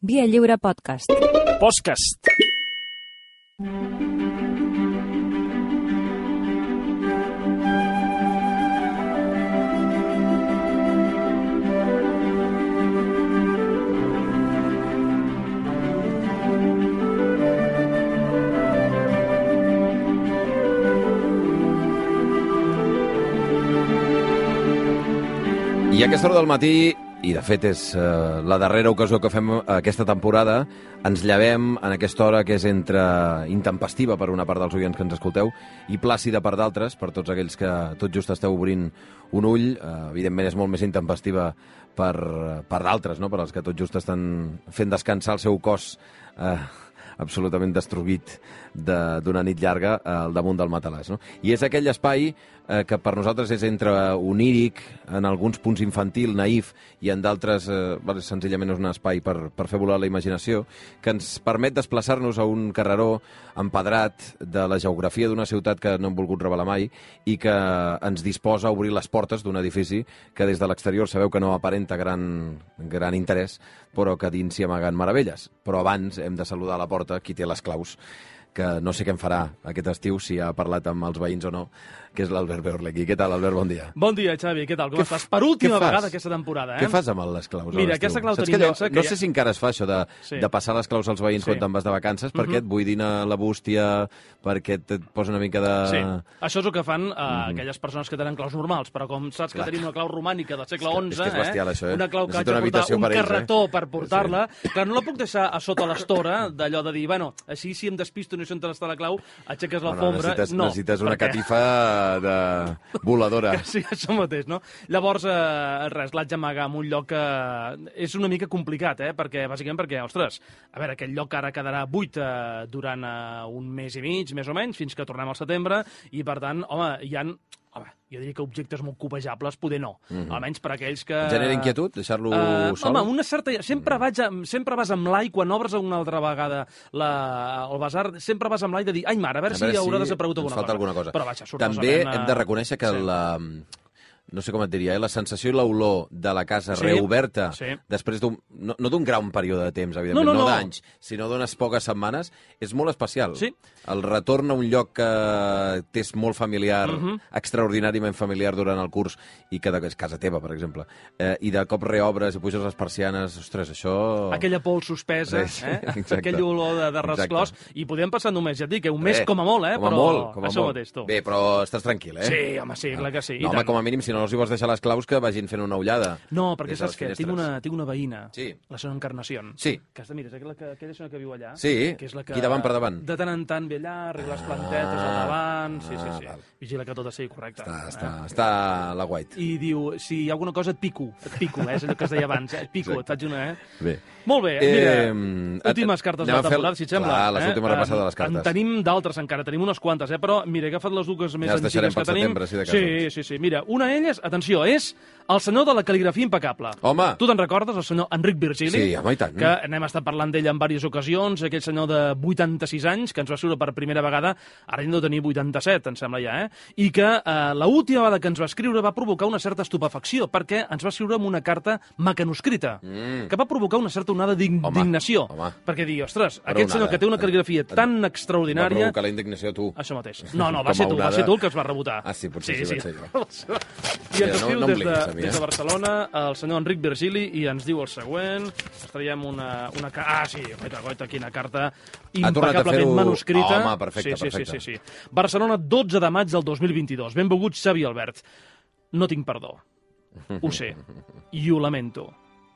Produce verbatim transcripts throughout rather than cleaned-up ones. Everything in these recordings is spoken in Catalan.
Via Lliure Podcast. Podcast. I a aquesta hora del matí, i de fet és uh, la darrera ocasió que fem aquesta temporada, ens llevem en aquesta hora que és entre intempestiva per una part dels oients que ens escolteu i plàcida per d'altres, per tots aquells que tot just esteu obrint un ull. Uh, evidentment és molt més intempestiva per, per d'altres, no? Per als que tot just estan fent descansar el seu cos uh, absolutament destruït d'una nit llarga al damunt del matalàs, no? I és aquell espai eh, que per nosaltres és entre oníric, en alguns punts infantil, naïf, i en d'altres eh, senzillament és un espai per, per fer volar la imaginació, que ens permet desplaçar-nos a un carreró empedrat de la geografia d'una ciutat que no hem volgut revelar mai i que ens disposa a obrir les portes d'un edifici que des de l'exterior sabeu que no aparenta gran, gran interès, però que dins s'hi amaguen meravelles. Però abans hem de saludar a la porta qui té les claus, que no sé què en farà aquest estiu, si ha parlat amb els veïns o no, que és l'Albert Beorlegui. Què tal, Albert? Bon dia. Bon dia, Xavi. Què tal? Com què estàs? Per última vegada aquesta temporada, eh? Què fas amb les claus? Mira, aquesta clau tan Jo, immensa que no ja... sé si encara es fa això de, sí. de passar les claus als veïns sí. quan te'n vas de vacances, uh-huh. perquè et buidin a la bústia, perquè et posa una mica de... Sí, això és el que fan uh, uh-huh. aquelles persones que tenen claus normals, però com saps que Clar. tenim una clau romànica del segle onze, és que és bestial, eh? això, eh? una clau que haig Necessito de portar un per ells, carretó eh? per portar-la, sí. clar, no la puc deixar a sota l'estora d'allò de dir, bueno, així si em despisto i no sé on està la clau, aixeques la no, no, fombra... necessites, no, necessites una perquè... catifa de voladora. Sí, això mateix, no? Llavors, eh, res, l'haig d'amagar en un lloc que és una mica complicat, eh? Perquè, bàsicament perquè, ostres, a veure, aquest lloc ara quedarà buit eh, durant eh, un mes i mig, més o menys, fins que tornem al setembre, i per tant, home, hi ha... Home, jo diria que objectes molt copejables, poder no. Mm-hmm. Almenys per aquells que... Genera inquietud, deixar-lo uh, sol? Home, una certa... Sempre, vaig a... sempre vas amb l'ai, quan obres una altra vegada la... el basar, sempre vas amb l'ai de dir, ai, mare, a veure, a veure si haurà si desaparegut alguna, falta alguna cosa. Però vaja, sortosament... També hem de reconèixer que sí. la... no sé com et diria, eh? la sensació i l'olor de la casa sí, reoberta sí. després d'un, no, no d'un gran període de temps, evidentment, no, no, no. no d'anys, sinó d'unes poques setmanes, és molt especial. Sí. El retorn a un lloc que t'és molt familiar, uh-huh. extraordinàriament familiar durant el curs, i que és casa teva, per exemple, eh, i de cop reobres i puges les persianes, ostres, això... Aquella pols suspesa, sí, eh? aquell olor de, de resclòs, i podem passar només, ja et dic, un mes eh, com a molt, eh? Com a però molt, com a això molt. Mateix, tu. Bé, però estàs tranquil, eh? Sí, home, sí, clar que sí. No, home, com a mínim, si no els hi vols deixar les claus, que vagin fent una ullada. No, perquè saps què? Tinc una, tinc una veïna, sí. la senyora Encarnació. Sí. Que, mira, és aquella, aquella senyora que viu allà. Sí, que és la que, aquí davant per davant. De tant en tant ve allà, arregla les plantetes ah, al davant, sí, sí, sí. Val. Vigila que tot sigui correcte. Està, eh? està, està a la guait. I diu, si hi ha alguna cosa et pico, et pico, eh? És allò que es deia abans, eh? Et pico, Exacte. Et faig una, eh? Bé. Molt bé, mira, eh, últimes cartes de la temporada, si et sembla. Clar, les eh? últimes repassades de les cartes. En tenim d'altres encara, tenim unes quantes, eh? Però, mira, he agafat les dues més ja antigues que tenim. Setembre, si de sí, sí, sí. Mira, una d'elles, atenció, és el senyor de la cal·ligrafia impecable. Home! Tu te'n recordes, el senyor Enric Virgili? Sí, home, i tant. Que n'hem estat parlant d'ell en diverses ocasions, aquell senyor de vuitanta-sis anys, que ens va escriure per primera vegada, ara hem de tenir vuitanta-set, em sembla ja, eh? I que eh, l'última vegada que ens va escriure va provocar una certa estupefacció, perquè ens va escriure amb una carta mecanoscrita, mm. que va provocar una certa onada d'indignació. Perquè dir, ostres, però aquest senyor que té una cal·ligrafia tan extraordinària... Va provocar la indignació tu. Això mateix. No, no, va ser tu, va ser tu el que es va rebotar. Ah, sí, potser sí, sí, sí. Va ser jo. I ens escriu no, no des, de, mi, eh? des de Barcelona el senyor Enric Virgili i ens diu el següent. Ens traiem una... una ah, sí, goita, goita, quina carta impecablement manuscrita. Home, perfecte, sí, sí, perfecte. Sí, sí, sí. Barcelona, dotze de maig del dos mil vint-i-dos. Benvolgut, Xavi Albert. No tinc perdó. Ho sé. I ho lamento.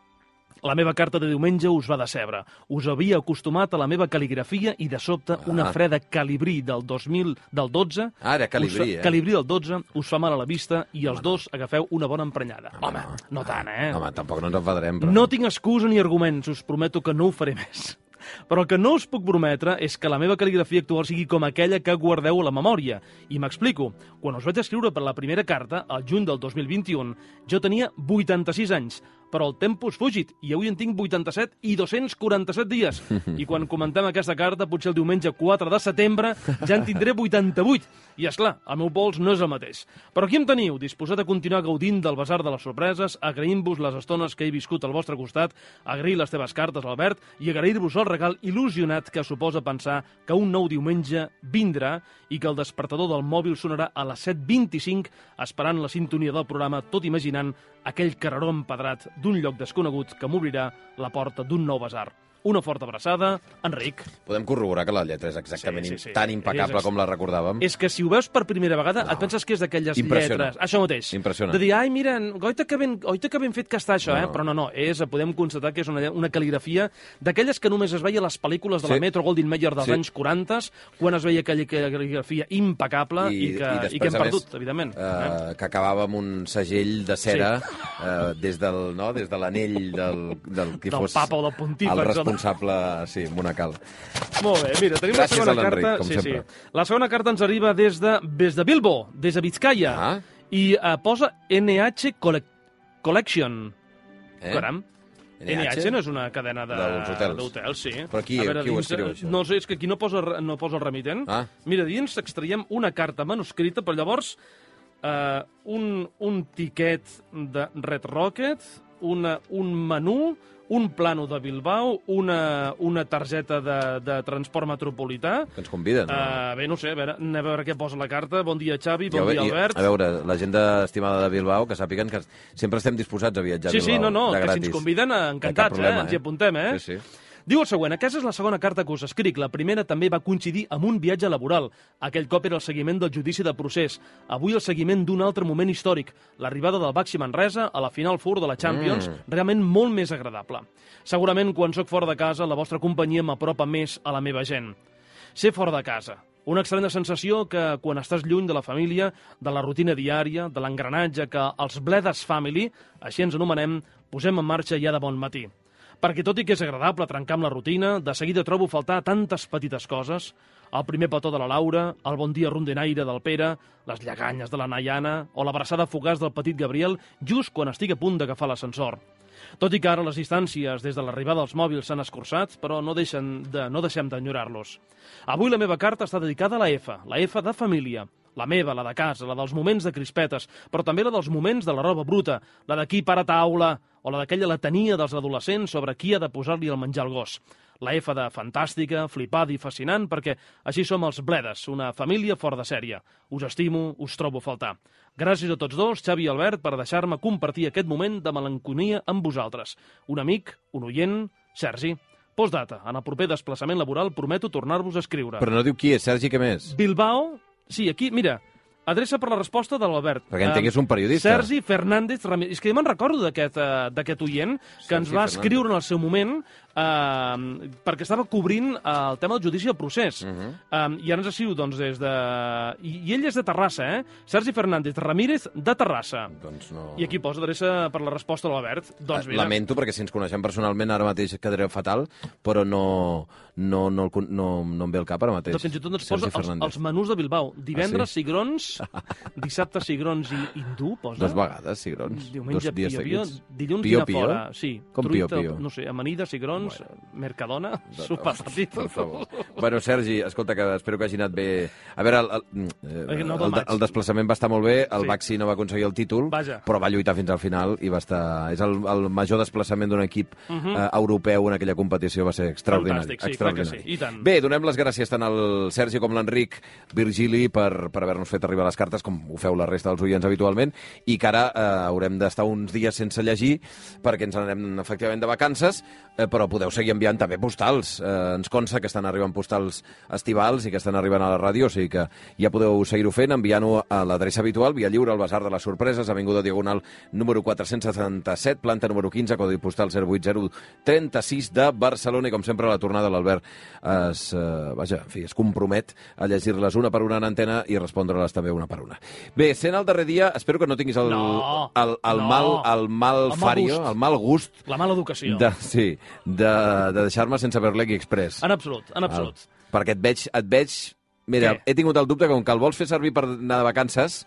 La meva carta de diumenge us va decebre. Us havia acostumat a la meva cal·ligrafia i de sobte ah. una freda calibrí del dos mil del dotze... Ah, era calibrí, us, eh? Calibrí del dotze us fa mal a la vista i els dos agafeu una bona emprenyada. Home, Home no, no tant, eh? Home, tampoc no ens enfadarem, però... No tinc excusa ni arguments, us prometo que no ho faré més. Però el que no us puc prometre és que la meva cal·ligrafia actual sigui com aquella que guardeu a la memòria. I m'explico. Quan us vaig escriure per la primera carta, al juny del dos mil vint-i-u, jo tenia vuitanta-sis anys. però el tempus fugit, i avui en tinc vuitanta-set i dos-cents quaranta-set dies. I quan comentem aquesta carta, potser el diumenge quatre de setembre, ja en tindré vuitanta-vuit. I, és clar, el meu pols no és el mateix. Però aquí em teniu, disposat a continuar gaudint del basar de les sorpreses, agraint-vos les estones que he viscut al vostre costat, agrair les teves cartes, Albert, i agrair-vos el regal il·lusionat que suposa pensar que un nou diumenge vindrà i que el despertador del mòbil sonarà a les set vint-i-cinc esperant la sintonia del programa, tot imaginant aquell carreró empedrat d'un lloc desconegut que m'obrirà la porta d'un nou basar. Una forta abraçada, Enric. Podem corroborar que la lletra és exactament sí, sí, sí. tan impecable és... com la recordàvem? És que si ho veus per primera vegada no. et penses que és d'aquelles lletres... Això mateix. Impressionant. De dir, ai, mira, oita que ben, oita que ben fet que està això, no. eh? Però no, no, és, podem constatar que és una, una cal·ligrafia d'aquelles que només es veia a les pel·lícules de la sí. Metro Goldwyn Mayer dels sí. anys quaranta, quan es veia aquella cal·ligrafia impecable i, i, que, i, i que hem perdut, més, evidentment. Uh, eh? Que acabava amb un segell de cera sí. uh, des del no, des de l'anell del, del qui del fos papa o del pontífex. El responsable... Sí, monacal. Molt bé, mira, tenim Gràcies la segona carta. Com sí, sempre. sí. La segona carta ens arriba des de, des de Bilbo, des de Vizcaya, ah. i uh, posa N H Collection. Eh? Caram. N H? N H no és una cadena d'hotels, de, sí. Però qui, veure, qui ho dins, escriu, això? No sé, és que aquí no posa, no posa el remitent. Ah. Mira, dins extraiem una carta manuscrita, però llavors uh, un, un tiquet de Red Rocket, una, un menú, un plano de Bilbao, una, una targeta de, de transport metropolità. Que ens conviden. No? Uh, bé, no sé, a veure, anem a veure què posa la carta. Bon dia, Xavi, bon I, dia, Albert. I, a veure, la gent estimada de Bilbao, que sàpiguen que sempre estem disposats a viatjar sí, a Bilbao. Sí, sí, no, no, que si ens conviden, encantats, problema, eh? Ens hi apuntem, eh? Sí, sí. Diu el següent, aquesta és la segona carta que us escric. La primera també va coincidir amb un viatge laboral. Aquell cop era el seguiment del judici de procés. Avui el seguiment d'un altre moment històric. L'arribada del Baxi Manresa a la Final Four de la Champions, mm. realment molt més agradable. Segurament, quan sóc fora de casa, la vostra companyia m'apropa més a la meva gent. Ser fora de casa. Una estranya sensació que, quan estàs lluny de la família, de la rutina diària, de l'engranatge que els Bledes Family, així ens anomenem, posem en marxa ja de bon matí. Perquè tot i que és agradable trencar amb la rutina, de seguida trobo faltar tantes petites coses. El primer petó de la Laura, el bon dia rondenaire del Pere, les lleganyes de la Nayana o l'abraçada fugaç del petit Gabriel just quan estic a punt d'agafar l'ascensor. Tot i que ara les distàncies des de l'arribada dels mòbils s'han escurçat, però no, deixen de, no deixem d'enyorar-los. Avui la meva carta està dedicada a la F, la F de família. La meva, la de casa, la dels moments de crispetes, però també la dels moments de la roba bruta, la de qui para taula, o la d'aquella letania dels adolescents sobre qui ha de posar-li el menjar al gos. La F de fantàstica, flipada i fascinant, perquè així som els Bledes, una família fora de sèrie. Us estimo, us trobo a faltar. Gràcies a tots dos, Xavi i Albert, per deixar-me compartir aquest moment de melancolia amb vosaltres. Un amic, un oient, Sergi. Postdata, en el proper desplaçament laboral prometo tornar-vos a escriure. Però no diu qui és, Sergi, què més? Bilbao, sí, aquí, mira, adreça per la resposta de l'Albert. Perquè entenc que és un periodista. Sergi Fernández Ramírez. És que jo me'n recordo d'aquest uh, oient que Sergi ens va Fernández. escriure en el seu moment uh, perquè estava cobrint uh, el tema del judici al procés. Uh -huh. um, I ara ens escriu, doncs, des de... I, I ell és de Terrassa, eh? Sergi Fernández Ramírez, de Terrassa. Doncs no... I aquí posa adreça per la resposta de l'Albert. Doncs mira... Lamento, perquè si ens coneixem personalment ara mateix quedaré fatal, però no, no, no, no, no em ve el cap ara mateix. Doncs fins i tot ens posa els, els menús de Bilbao. Divendres, ah, sí? cigrons, dissabte, cigrons i hindú, posa. Dos vegades, cigrons. Diumenge, Dos dies pio, pio, seguits. dilluns pio, dina pio? fora. Sí, Com truita, pio, pio? No sé, amanida, cigrons, bueno. Mercadona, De, sopar petit. Per favor. Bueno, Sergi, escolta, que espero que hagi anat bé. A veure, el, el, el, no el, el desplaçament va estar molt bé, el sí. Baxi no va aconseguir el títol, Vaja. però va lluitar fins al final i va estar... És el, el major desplaçament d'un equip uh -huh. eh, europeu en aquella competició, va ser extraordinari. Fantàstic, sí, extraordinari. clar que sí, i tant. Bé, donem les gràcies tant al Sergi com l'Enric Virgili per, per haver-nos fet arribar les cartes, com ho feu la resta dels oients habitualment, i que ara eh, haurem d'estar uns dies sense llegir perquè ens anem efectivament de vacances, eh, però podeu seguir enviant també postals. Eh, ens consta que estan arribant postals estivals i que estan arribant a la ràdio, o sigui que ja podeu seguir-ho fent enviant-ho a l'adreça habitual, Via Lliure, al Basar de les Sorpreses, Avinguda Diagonal número quatre-cents setanta-set, planta número quinze, codi postal zero vuit zero tres sis de Barcelona, i com sempre a la tornada l'Albert es, eh, vaja, en fi, es compromet a llegir-les una per una en antena i respondre-les també una per una. Bé, sent el darrer dia, espero que no tinguis el, no, el, el, no. mal, el mal el fario, mal el mal gust, la mala educació. De, sí, de, de deixar-me sense Berlegui Express. En absolut, en absolut. El, perquè et veig, et veig... Mira, Què? he tingut el dubte que com que el vols fer servir per anar de vacances,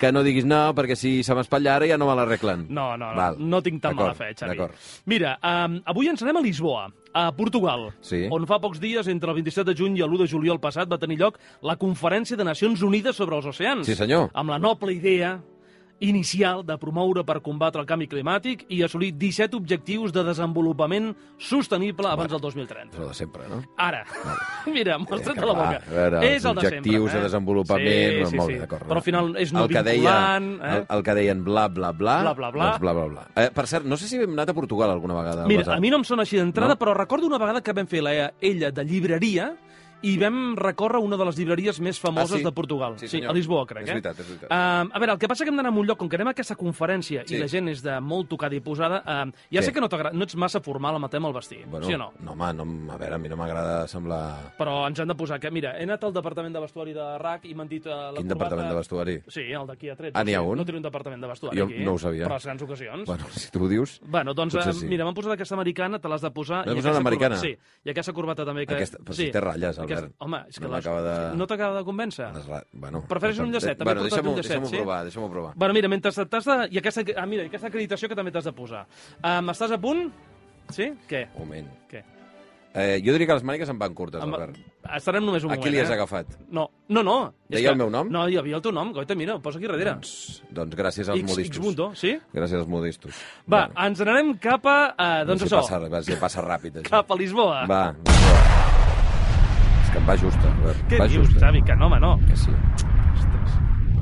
que no diguis no, perquè si se m'espatlla ara ja no me l'arreglen. No, no, no, Val. no tinc tan mala fe, Xavi. Mira, um, avui ens anem a Lisboa, a Portugal, sí. on fa pocs dies, entre el vint-i-set de juny i l'u de juliol passat, va tenir lloc la Conferència de Nacions Unides sobre els oceans. Sí, senyor. Amb la noble idea inicial de promoure per combatre el canvi climàtic i assolir disset objectius de desenvolupament sostenible abans del dos mil trenta. És el de sempre, no? Ara, vale. Mira, mostra't eh, a la boca. Va, veure, és el de sempre. objectius eh? de desenvolupament, sí, sí, molt sí. bé, d'acord. Però al final és no el vinculant. Deia, eh? el, el que deien bla, bla, bla, bla, bla, bla. Doncs bla, bla, bla. Eh, per cert, no sé si hem anat a Portugal alguna vegada. Mira, a mi no em sona així d'entrada, no? però recordo una vegada que vam fer la, ella de llibreria i vam recórrer una de les llibreries més famoses ah, sí? de Portugal. Sí, sí, a Lisboa, crec. És veritat, és veritat. Eh? Uh, a veure, el que passa que hem d'anar a un lloc, com que anem a aquesta conferència sí. i la gent és de molt tocada i posada, uh, ja Què? sé que no, no ets massa formal amb el tema del vestir, bueno, sí o no? No, home, no, a veure, a mi no m'agrada semblar... Però ens han de posar que, mira, he anat al departament de vestuari de R A C i m'han dit... Uh, la Quin corbata... departament de vestuari? Sí, el d'aquí a tretze. Ah, n'hi ha sí. un? No tinc un departament de vestuari jo aquí. no ho sabia. Però a les grans ocasions. Bueno, si tu ho dius... Bueno, doncs, uh, sí. mira, m'han posat aquesta americana, te l'has de posar... M'he posat l'americana? Sí, i aquesta corbata també que... Aquesta, però sí. si té ratlles, Albert. Aquesta... Home, és que no les... m'acaba de... No t'acaba de convèncer? Les... Bueno, prefereixes un llacet? També bueno, he portat un llacet, deixa'm-ho sí? provar, deixa'm-ho provar. Bueno, mira, mentre t'has de... I aquesta... Ah, mira, aquesta acreditació que també t'has de posar. Um, estàs a punt? Sí? Què? Un moment. Què? Eh, jo diria que les mànigues em van curtes, Am... Albert. Estarem només un a moment, qui li has eh? agafat? No, no, no. Deia que... el meu nom? No, hi havia el teu nom. Goita, mira, ho posa aquí darrere. Doncs, doncs gràcies als X, modistos. X Mundo, sí? Gràcies als modistos. Va, bueno. ens n'anem cap a... Uh, doncs si això. Passa, va, si passa ràpid, això. Cap a Lisboa. Va, Lisboa. És que em va justa, Albert. Què va dius, justa. Xavi? Que no, home, no. Que sí. Ostres.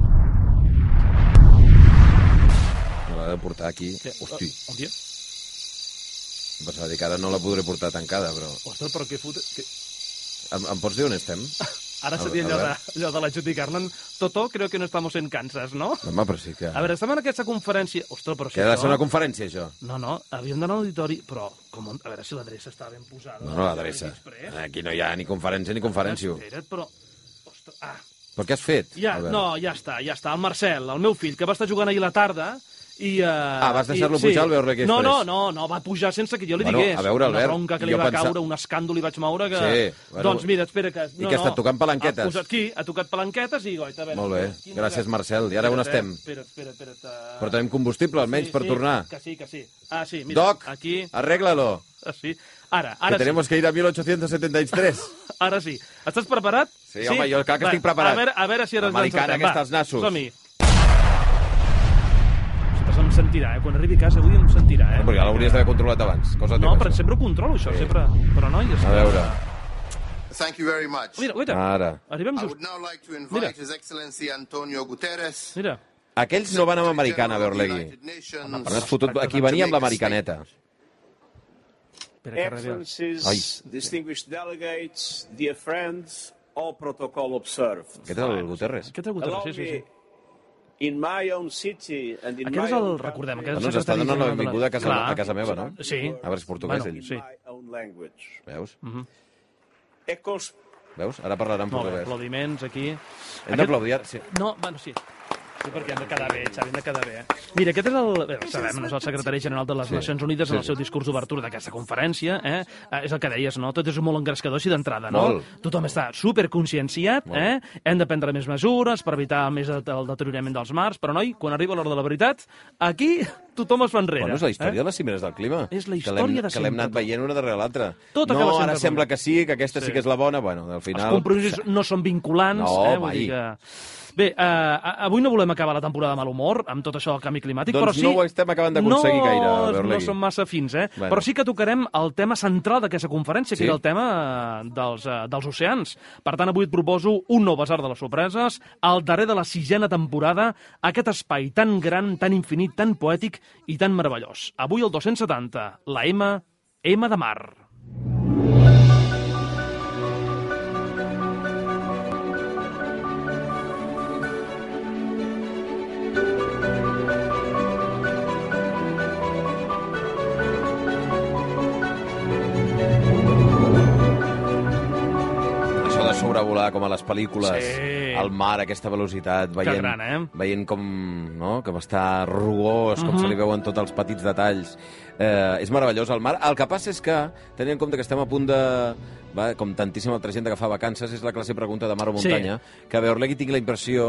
Me l'ha de portar aquí. Què? Hosti. Uh, hòstia. Em pensava dir que ara no la podré portar tancada, però... Ostres, però què fot... Que... Em, em pots dir on estem? Ara seria allò de, allò de la Judy Garland. Toto, creo que no estamos en Kansas, ¿no? Home, però sí que... A veure, estem en aquesta conferència... Ostres, però si Que ha de això... ser una conferència, això. No, no, havíem d'anar a l'auditori, però com... a veure si l'adreça està ben posada. No, no, l'adreça. Aquí no hi ha ni conferència ni conferència. Espera't, però... Ostres, ah. Però què has fet? Ja, no, ja està, ja està. El Marcel, el meu fill, que va estar jugant ahir a la tarda... I, uh, ah, vas deixar-lo sí. pujar al veure què no, després? No, no, no, va pujar sense que jo li bueno, digués. A veure, Albert, una bronca que li va pensa... caure, un escàndol li vaig moure que... Sí, bueno... Doncs mira, espera que... I no, que ha estat tocant palanquetes? Ha posat aquí, ha tocat palanquetes i goita, a veure... Molt bé, gràcies Marcel. I ara on estem? Espera, espera, espera. Ta... Però tenim combustible, almenys, sí, per sí, tornar. Que sí, que sí. Ah, sí, mira, Doc, aquí... arréglalo. Ah, sí. Ara, ara que tenemos sí. que ir a mil ochocientos setenta y tres. Ara sí. Estàs preparat? Sí, home, jo clar que va, estic preparat. A veure, a veure si ara ens Americana, aquesta als nassos. Som-hi. Em sentirà, eh? Quan arribi a casa avui em sentirà, eh? No, perquè ja l'hauries d'haver controlat abans. Cosa no, teva, però sempre ho controlo, això, sí. sempre. Però no, i és a veure. Thank you very much. Mira, guaita, ara. Arribem I just. would now like to invite Mira. His Excellency Antonio Guterres. Mira. Aquells no van amb americana, a veure-legui. Però no has fotut... Aquí venia amb l'americaneta. Excellencies, distinguished delegates, dear friends, all protocol observed. Aquest és el Guterres. Aquest és el Guterres, sí, sí, sí. In my own city and in aquest my és el, own recordem, No, aquest ens està donant la benvinguda a casa, a casa meva, no? Sí. A veure, és portuguès, Bueno, ell. sí. Veus? Uh -huh. Ecos. Veus? Ara parlarà en Molt bé, portuguès. aplaudiments aquí. Hem d'aplaudir ara, sí. No, bueno, sí. Sí, perquè hem de quedar bé, Xavi, hem de quedar bé. Eh? Mira, aquest és el... Bé, sabem, no és el secretari general de les sí. Nacions Unides sí, en el seu discurs d'obertura d'aquesta conferència, eh? eh? És el que deies, no? Tot és molt engrescador així d'entrada, no? Molt. Tothom està superconscienciat, eh? Hem de prendre més mesures per evitar més el deteriorament dels mars, però, noi, quan arriba l'hora de la veritat, aquí tothom es fa enrere. Bueno, és la història eh? de les cimeres del clima. És la història de sempre. Que l'hem anat veient una darrere l'altra. Tot no, ara sempre sembla que sí, que aquesta sí. sí que és la bona. Bueno, al final... Els compromisos no són vinculants. No, eh? Vull mai. dir que... Bé, uh, avui no volem acabar la temporada de mal humor amb tot això del canvi climàtic, doncs però sí... no ho estem acabant d'aconseguir no, gaire, No, Berlegui. no som massa fins, eh? Bueno. Però sí que tocarem el tema central d'aquesta conferència, que sí? era el tema dels, uh, dels oceans. Per tant, avui et proposo un nou basar de les sorpreses, al darrer de la sisena temporada, aquest espai tan gran, tan infinit, tan poètic i tan meravellós. Avui, el dos-cents setanta, la M, M de mar. Sobrevolar com a les pel·lícules, sí. al mar, aquesta velocitat, veient, que gran, eh? veient com, no? com està rugós, com uh -huh. se li veuen tots els petits detalls. Eh, és meravellós el mar. El que passa és que, tenint en compte que estem a punt de... Va, com tantíssima altra gent que fa vacances, és la classe pregunta de mar o muntanya, sí. que a Beorlegui tingui la impressió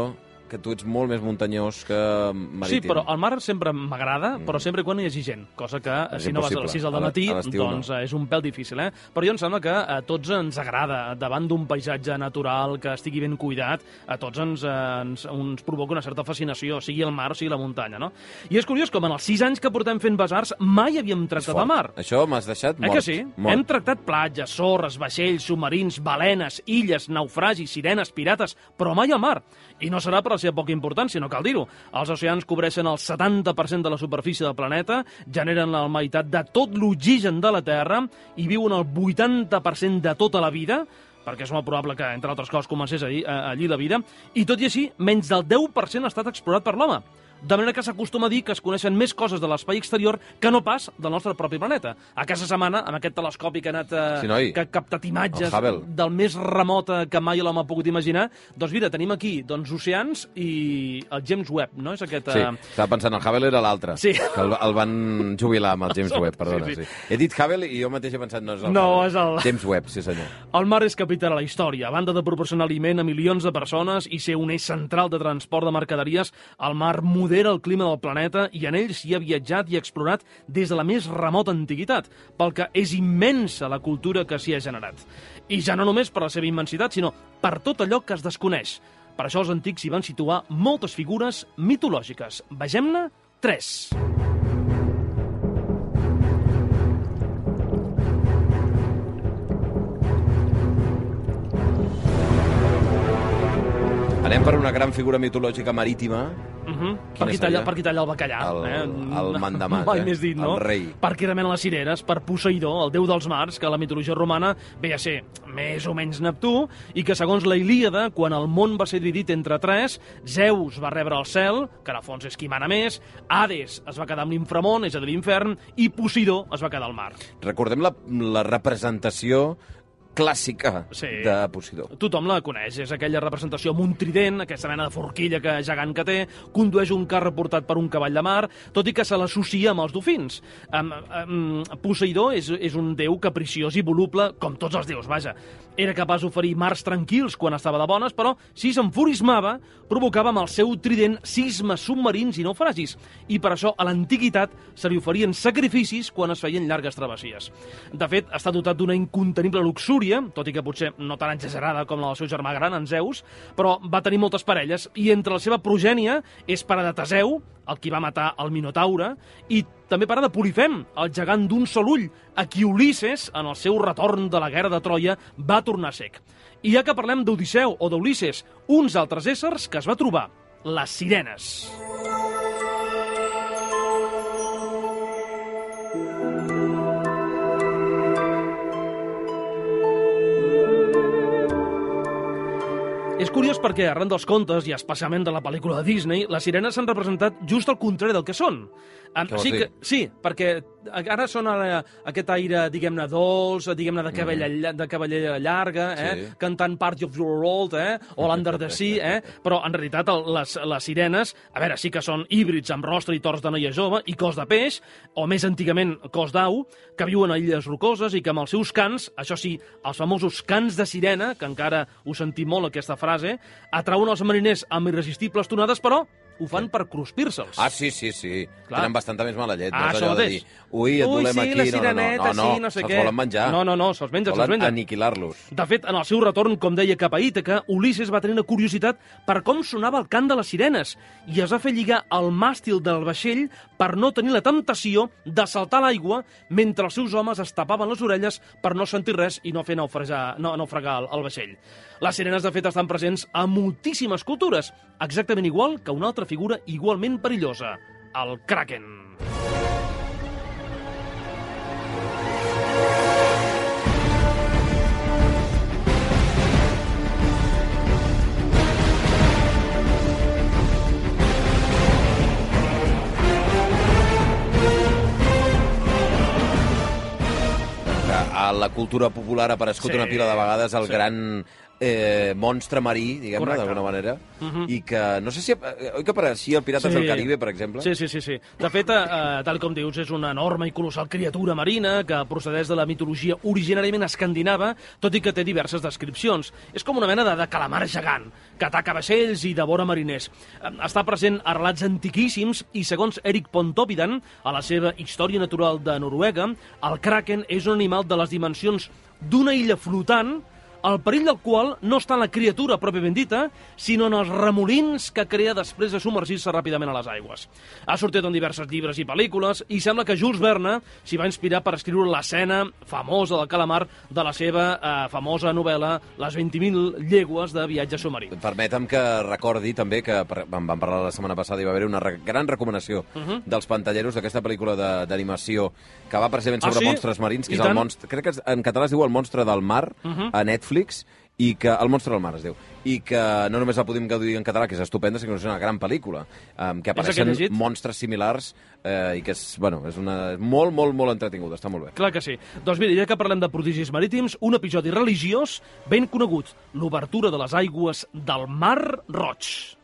que tu ets molt més muntanyós que marítim. Sí, però el mar sempre m'agrada, però sempre quan hi hagi gent, cosa que És si no vas a impossible. les sis del A la- matí, a l'estiu doncs no. eh, és un pèl difícil, eh? Però jo em sembla que a tots ens agrada, davant d'un paisatge natural que estigui ben cuidat, a tots ens, eh, ens, ens provoca una certa fascinació, sigui el mar o sigui la muntanya, no? I és curiós com en els sis anys que portem fent besars mai havíem tractat el mar. Això m'has deixat Eh mort. que sí? Mort. Hem tractat platges, sorres, vaixells, submarins, balenes, illes, naufragis, sirenes, pirates, però mai al mar. I no serà per la seva poca importància, no cal dir-ho. Els oceans cobreixen el setanta per cent de la superfície del planeta, generen la meitat de tot l'oxigen de la Terra i viuen el vuitanta per cent de tota la vida, perquè és molt probable que, entre altres coses, comencés allí, allí la vida, i tot i així, menys del deu per cent ha estat explorat per l'home. De manera que s'acostuma a dir que es coneixen més coses de l'espai exterior que no pas del nostre propi planeta. Aquesta setmana, amb aquest telescopi que ha anat eh, Sí, noi. que ha captat imatges El Hubble. del més remota que mai l'home ha pogut imaginar, doncs mira, tenim aquí doncs, oceans i el James Webb, no? És aquest... Sí, eh, estava pensant, el Hubble era l'altre. Sí. Que el, el van jubilar amb el James Webb, perdona. Sí, Sí, sí. sí. He dit Hubble i jo mateix he pensat, no és el No, Hubble. és el- James Webb, sí senyor. El mar és capital a la història. A banda de proporcionar aliment a milions de persones i ser un eix central de transport de mercaderies, el mar modera el clima del planeta i en ell s'hi ha viatjat i explorat des de la més remota antiguitat, pel que és immensa la cultura que s'hi ha generat. I ja no només per la seva immensitat, sinó per tot allò que es desconeix. Per això els antics hi van situar moltes figures mitològiques. Vegem-ne tres. Anem per una gran figura mitològica marítima. Uh -huh. Quina Per, qui talla, seria? per qui talla el bacallà. El- eh? el mandamat, Mai eh? més dit, no? El rei. Per qui remena les cireres, per Poseidó, el déu dels mars, que a la mitologia romana ve a ser més o menys Neptú, i que segons la Ilíada, quan el món va ser dividit entre tres, Zeus va rebre el cel, que en el fons és qui mana més, Hades es va quedar amb l'inframón, és a dir, l'infern, i Poseidó es va quedar al mar. Recordem la, la representació clàssica Sí. de Poseidó. Tothom la coneix, és aquella representació amb un trident, aquesta mena de forquilla que gegant que té, condueix un carro portat per un cavall de mar, tot i que se l'associa amb els dofins. Um, um, Poseidó és, és un déu capriciós i voluble, com tots els déus, vaja. Era capaç d'oferir mars tranquils quan estava de bones, però si s'enfurismava, provocava amb el seu trident sismes submarins i naufragis, i per això a l'antiguitat se li oferien sacrificis quan es feien llargues travessies. De fet, està dotat d'una incontenible luxúria, tot i que potser no tan exagerada com la del seu germà gran, en Zeus, però va tenir moltes parelles, i entre la seva progènia és pare de Teseu, el qui va matar el Minotaure, i també pare de Polifem, el gegant d'un sol ull, a qui Ulisses, en el seu retorn de la guerra de Troia, va tornar cec. I ja que parlem d'Odisseu o d'Ulisses, uns altres éssers que es va trobar, les sirenes. És curiós perquè, arran dels contes, i especialment de la pel·lícula de Disney, les sirenes s'han representat just al contrari del que són. Um, Què vols sí, dir? que, sí, perquè ara són ara, aquest aire, diguem-ne, dolç, diguem-ne, de, cabella, mm. de cavallera llarga, eh? Sí. Cantant Part of Your World, eh? o l'Under the Sea, eh? però en realitat el, les, les sirenes, a veure, sí que són híbrids amb rostre i tors de noia jove i cos de peix, o més antigament cos d'au, que viuen a illes rocoses i que amb els seus cants, això sí, els famosos cants de sirena, que encara ho sentim molt aquesta frase, atrauen els mariners amb irresistibles tonades, però ho fan per cruspir-se'ls. Ah, sí, sí, sí. Clar. Tenen bastanta més mala llet. Ah, no és això allò de mateix. dir, ui, et Ui, volem sí, aquí. la no, sireneta, no, no, no, sí, no sé se'ls què. volen menjar. No, no, no, se'ls mengen, se'ls Volen mengen. aniquilar-los. De fet, en el seu retorn, com deia, cap a Ítaca, Ulisses va tenir una curiositat per com sonava el cant de les sirenes i es va fer lligar al màstil del vaixell per no tenir la temptació de saltar a l'aigua mentre els seus homes es tapaven les orelles per no sentir res i no fer naufragar, no, naufragar el, el vaixell. Les sirenes, de fet, estan presents a moltíssimes cultures, exactament igual que una altra figura igualment perillosa, el Kraken. A la cultura popular ha aparegut Sí. una pila de vegades el Sí. gran eh, monstre marí, diguem-ne, d'alguna manera, uh-huh. i que, no sé si... Oi que apareixia el Pirates sí. del Caribe, per exemple? Sí, sí, sí. sí. De fet, eh, tal com dius, és una enorme i colossal criatura marina que procedeix de la mitologia originàriament escandinava, tot i que té diverses descripcions. És com una mena de, de calamar gegant, que ataca vaixells i devora mariners. Eh, està present a relats antiquíssims i, segons Erik Pontoppidan, a la seva Història natural de Noruega, el kraken és un animal de les dimensions d'una illa flotant, el perill del qual no està en la criatura pròpiament dita, sinó en els remolins que crea després de submergir-se ràpidament a les aigües. Ha sortit en diversos llibres i pel·lícules i sembla que Jules Verne s'hi va inspirar per escriure l'escena famosa del calamar de la seva eh, famosa novel·la Les vint mil llegües de viatge submarí. Permetem que recordi també que en vam parlar la setmana passada i va haver una re gran recomanació uh -huh. dels pantalleros d'aquesta pel·lícula d'animació que va precisament sobre ah, sí? monstres marins, que I és tant? el monstre, crec que en català es diu El monstre del mar, uh -huh. a Netflix, i que el monstre del mar es diu, i que no només la podem gaudir en català, que és estupenda, sinó que és una gran pel·lícula, um, que apareixen monstres similars eh, i que és, bueno, és una, molt, molt, molt entretinguda, està molt bé. Clar que sí. Doncs mira, ja que parlem de prodigis marítims, un episodi religiós ben conegut, l'obertura de les aigües del Mar Roig.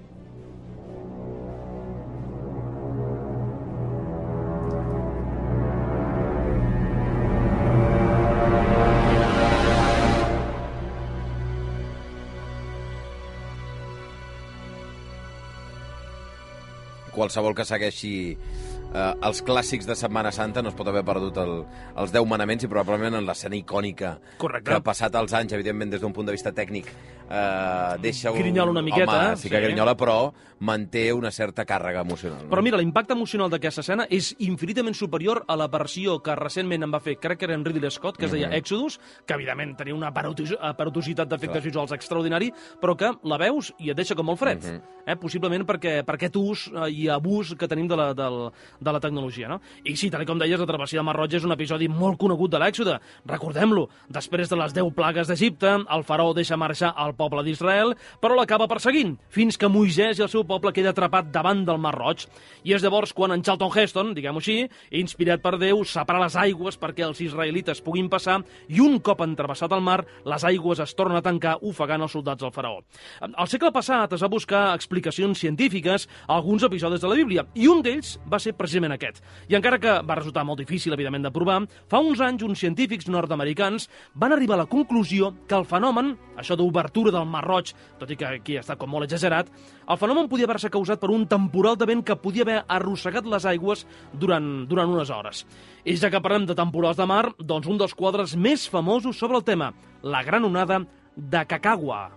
Qualsevol que segueixi eh, els clàssics de Setmana Santa no es pot haver perdut el, els Deu Manaments i probablement en l'escena icònica Correcte. que ha passat els anys, evidentment, des d'un punt de vista tècnic. Eh, deixa un... Grinyola una miqueta. Home, sí que sí. grinyola, però manté una certa càrrega emocional. No? Però mira, l'impacte emocional d'aquesta escena és infinitament superior a la versió que recentment en va fer, crec que era en Ridley Scott, que es deia mm -hmm. Exodus, que evidentment tenia una aparatositat d'efectes visuals extraordinari, però que la veus i et deixa com molt fred. Mm -hmm. eh? Possiblement perquè, per aquest ús i abús que tenim de la, de, de la tecnologia. No? I sí, tal com deies, la travessia del Mar Roig és un episodi molt conegut de l'Èxode. Recordem-lo, després de les deu plagues d'Egipte, el faraó deixa marxar el poble d'Israel, però l'acaba perseguint, fins que Moisès i el seu poble queda atrapat davant del Mar Roig. I és llavors quan en Charlton Heston, diguem-ho així, inspirat per Déu, separa les aigües perquè els israelites puguin passar i un cop entrevessat el mar, les aigües es tornen a tancar ofegant els soldats del faraó. Al segle passat es va buscar explicacions científiques a alguns episodis de la Bíblia, i un d'ells va ser precisament aquest. I encara que va resultar molt difícil, evidentment, de provar, fa uns anys uns científics nord-americans van arribar a la conclusió que el fenomen, això d'obertura del Mar Roig, tot i que aquí està com molt exagerat, el fenomen podia haver-se causat per un temporal de vent que podia haver arrossegat les aigües durant, durant unes hores. I ja que parlem de temporals de mar, doncs un dels quadres més famosos sobre el tema, la gran onada de Kakagwa.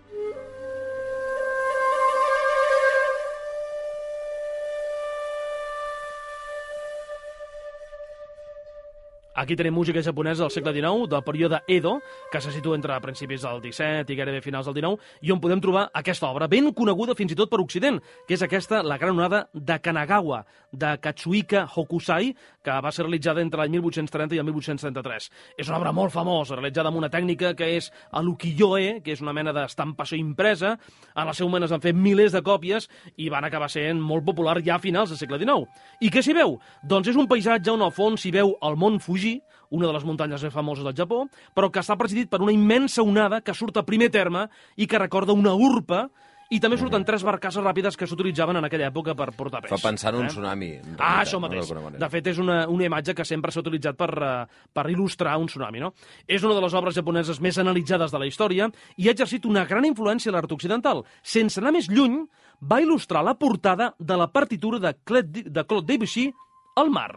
Aquí tenim música japonesa del segle dinou, del període Edo, que se situa entre principis del disset i gairebé finals del dinou, i on podem trobar aquesta obra, ben coneguda fins i tot per Occident, que és aquesta, la gran onada de Kanagawa, de Katsuhika Hokusai, que va ser realitzada entre l'any mil vuit-cents trenta i el mil vuit-cents trenta-tres. És una obra molt famosa, realitzada amb una tècnica que és l'ukiyo-e, que és una mena d'estampació impresa. En el seu moment es van fer milers de còpies i van acabar sent molt popular ja a finals del segle dinou. I què s'hi veu? Doncs és un paisatge on al fons s'hi veu el mont Fuji, una de les muntanyes més famoses del Japó, però que està presidit per una immensa onada que surt a primer terme i que recorda una urpa, i també surten tres barcasses ràpides que s'utilitzaven en aquella època per portar peix. Fa pensar en un eh? tsunami. En ah, això mateix. De fet, és una, una imatge que sempre s'ha utilitzat per, uh, per il·lustrar un tsunami. No? És una de les obres japoneses més analitzades de la història i ha exercit una gran influència a l'art occidental. Sense anar més lluny, va il·lustrar la portada de la partitura de Claude, de Claude Debussy, El mar.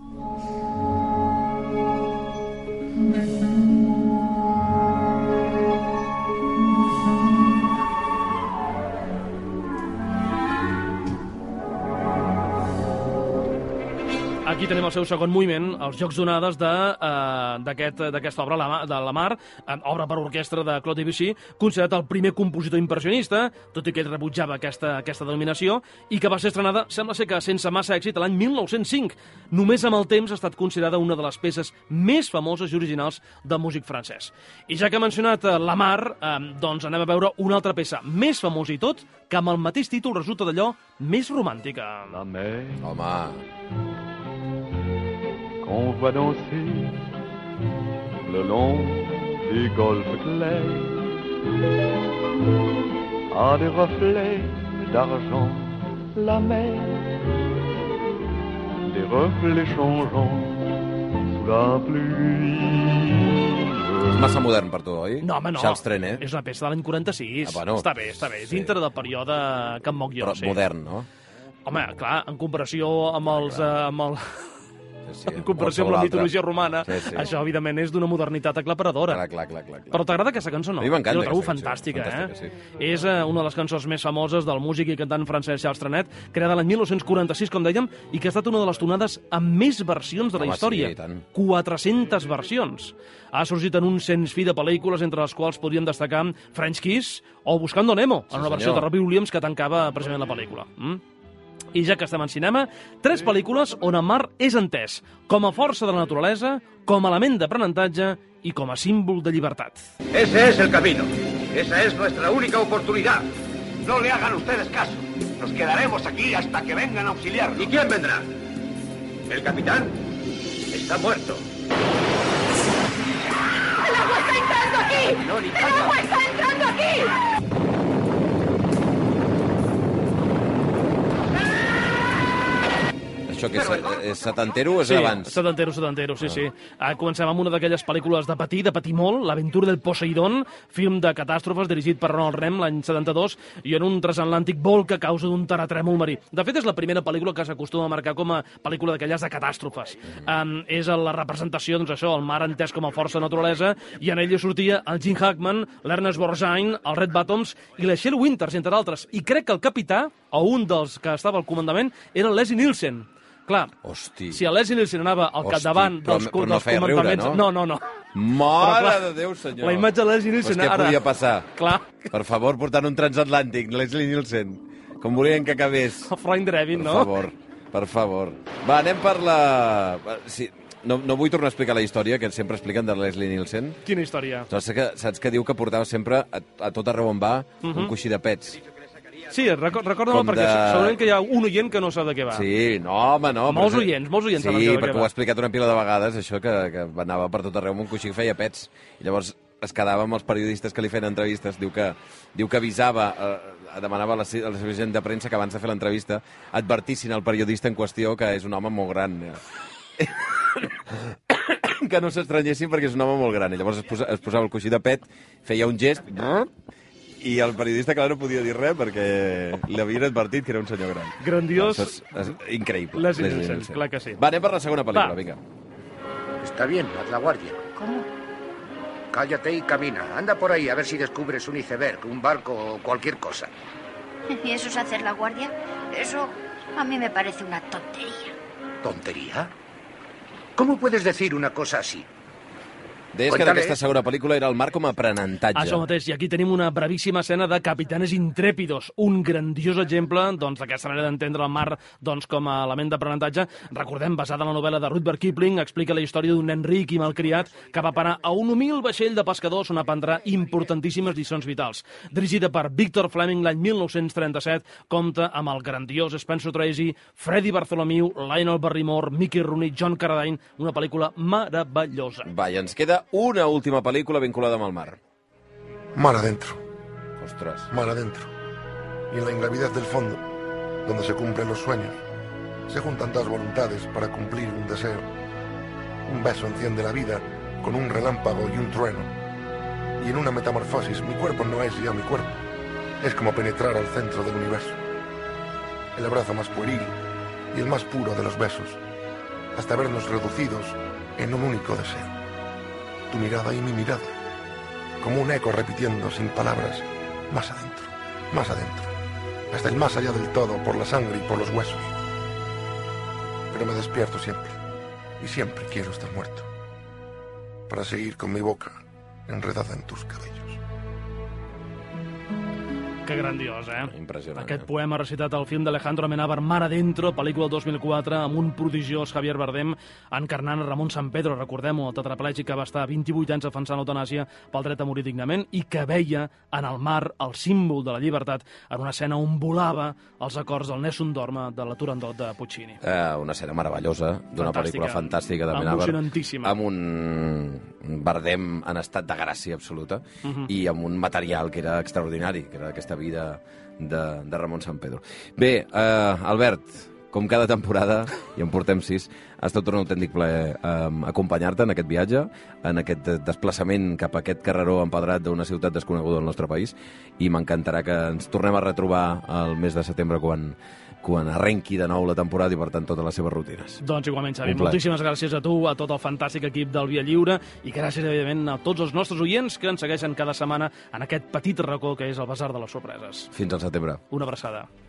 Aquí tenim el seu segon moviment, els Jocs d'onades d'aquesta uh, obra la, de la mar, uh, obra per orquestra de Claude Debussy, considerat el primer compositor impressionista, tot i que ell rebutjava aquesta, aquesta denominació, i que va ser estrenada, sembla ser que sense massa èxit, l'any mil nou-cents cinc. Només amb el temps ha estat considerada una de les peces més famoses i originals del músic francès. I ja que he mencionat uh, la mar, uh, doncs anem a veure una altra peça més famosa i tot, que amb el mateix títol resulta d'allò més romàntica. La mer. Home... On voit danser le long des golfes clairs a des reflets d'argent la mer, des reflets changeants sous la pluie. És massa modern per tu, oi? No, home, no. Charles Trenet. És una peça de l'any quaranta-sis. Ah, bueno. Està bé, està bé. Sí. Dintre del període que em moc jo, Però sí. modern, no? Home, clar, en comparació amb els... Eh, amb el... Sí, sí, en comparació amb la mitologia romana, sí, sí. això, evidentment, és d'una modernitat aclaparadora. Clar, clar, clar, clar, clar. Però t'agrada aquesta cançó, no? A mi m'encanta Jo la trobo aquesta cançó, fantàstica, fantàstica, eh? sí. És eh, una de les cançons més famoses del músic i cantant francès Charles Trenet, creada l'any dinou quaranta-sis, com dèiem, i que ha estat una de les tonades amb més versions de la Home, història. sí, i tant. quatre-centes versions. Ha sorgit en un sens fi de pel·lícules, entre les quals podríem destacar French Kiss o Buscando Nemo, en Sí, una versió senyor. de Robbie Williams que tancava precisament la pel·lícula. Mm? I ja que estem en cinema, tres pel·lícules on el mar és entès com a força de la naturalesa, com a element d'aprenentatge i com a símbol de llibertat. Ese es el camino. Esa es nuestra única oportunidad. No le hagan ustedes caso. Nos quedaremos aquí hasta que vengan a auxiliarnos. ¿Y quién vendrá? ¿El capitán? Está muerto. ¡El agua está entrando aquí! No, ni ¡El falta. agua está entrando aquí! Això que és, és setantero o és Sí, abans? setantero, setantero, sí, sí. Uh, comencem amb una d'aquelles pel·lícules de patir, de patir molt, L'aventura del Poseidon, film de catàstrofes dirigit per Ronald Rem l'any setanta-dos, i en un transatlàntic volc a causa d'un terratrèmol marí. De fet, és la primera pel·lícula que s'acostuma a marcar com a pel·lícula d'aquelles de catàstrofes. Um, és la representació, doncs això, el mar entès com a força de naturalesa, i en ella sortia el Gene Hackman, l'Ernest Borgnine, el Red Bottoms i la Shelley Winters, entre d'altres. I crec que el capità, o un dels que estava al comandament, era Leslie Nielsen. Clar, Hosti. si el Leslie Nielsen anava al Hosti, capdavant però- dels, però no dels feia riure, comandaments... no? no, no, no. Mare Però, clar, de Déu, senyor. La imatge de Leslie Nielsen, Pues què ara... podia passar? Clar, Per favor, portant un transatlàntic, Leslie Nielsen. Com volien que acabés. el Freund Drevin, Per no? favor, per favor. Va, anem per la... Sí, no, no vull tornar a explicar la història que sempre expliquen de Leslie Nielsen. Quina història. Saps que, saps que diu que portava sempre a, a tot arreu on va uh -huh. un coixí de pets? Sí, record, recorda-me'l, Com perquè de- segurament que hi ha un oient que no sap de què va. Sí, no, home, no. Molts però- oients, molts oients Sí, saben de què perquè va. ho ha explicat una pila de vegades, això, que, que anava per tot arreu amb un coixí que feia pets. I llavors es quedava amb els periodistes que li feien entrevistes. Diu que, diu que avisava, eh, demanava a la, a la seva gent de premsa que abans de fer l'entrevista advertissin al periodista en qüestió que és un home molt gran. Que no s'estranyessin perquè és un home molt gran. I llavors es, posa, es posava el coixí de pet, feia un gest... I el periodista, clar, no podia dir res perquè l'havien advertit que era un senyor gran. Grandiós. Doncs és, és increïble. Leslie Leslie Nielsen, Nielsen. clar que sí. Va, anem per la segona pel·lícula, Va. vinga. Está bien, haz la guardia. ¿Cómo? Cállate y camina. Anda por ahí a ver si descubres un iceberg, un barco o cualquier cosa. ¿Y eso es hacer la guardia? Eso a mí me parece una tontería. ¿Tontería? ¿Cómo puedes decir una cosa así? Deies que Cuéntale. aquesta segona pel·lícula era el mar com a aprenentatge. Això mateix, i aquí tenim una brevíssima escena de Capitanes Intrépidos, un grandiós exemple doncs, d'aquesta manera d'entendre el mar doncs, com a element d'aprenentatge. Recordem, basada en la novel·la de Rudyard Kipling, explica la història d'un nen ric i malcriat que va parar a un humil vaixell de pescadors on aprendrà importantíssimes lliçons vitals. Dirigida per Victor Fleming l'any mil nou-cents trenta-set, compta amb el grandiós Spencer Tracy, Freddie Bartholomew, Lionel Barrymore, Mickey Rooney, John Carradine, una pel·lícula meravellosa. Va, i ens queda una última pel·lícula vinculada amb el mar. Mar adentro, Ostres. mar adentro. Y en la ingravidez del fondo, donde se cumplen los sueños, se juntan dos voluntades para cumplir un deseo. Un beso enciende la vida con un relámpago y un trueno. Y en una metamorfosis mi cuerpo no es ya mi cuerpo. Es como penetrar al centro del universo. El abrazo más pueril y el más puro de los besos, hasta vernos reducidos en un único deseo. Tu mirada y mi mirada, como un eco repitiendo sin palabras, más adentro, más adentro, hasta el más allá del todo, por la sangre y por los huesos. Pero me despierto siempre, y siempre quiero estar muerto, para seguir con mi boca enredada en tus cabellos. Que grandiós, eh? Impressionant. Aquest eh? poema recitat al film d'Alejandro Amenábar, Mar Adentro, pel·lícula del dos mil quatre, amb un prodigiós Javier Bardem encarnant Ramon Sampedro, recordem-ho, el tetraplègic que va estar vint-i-vuit anys defensant l'eutanàsia pel dret a morir dignament i que veia en el mar el símbol de la llibertat en una escena on volava els acords del Nessun Dorma de la Turandot de Puccini. Eh, una escena meravellosa, d'una pel·lícula fantàstica d'Amenábar, emocionantíssima, amb un Bardem en estat de gràcia absoluta uh -huh. i amb un material que era extraordinari, que era aquesta vida de, de Ramon Sampedro. Bé, eh, Albert, com cada temporada, i en portem sis, ha estat un autèntic plaer eh, acompanyar-te en aquest viatge, en aquest desplaçament cap a aquest carreró empedrat d'una ciutat desconeguda del nostre país, i m'encantarà que ens tornem a retrobar el mes de setembre quan, quan arrenqui de nou la temporada i, per tant, totes les seves rutines. Doncs igualment, Xavi. Un plaer. Moltíssimes gràcies a tu, a tot el fantàstic equip del Via Lliure, i gràcies, evidentment, a tots els nostres oients que ens segueixen cada setmana en aquest petit racó que és el Basar de les Sorpreses. Fins al setembre. Una abraçada.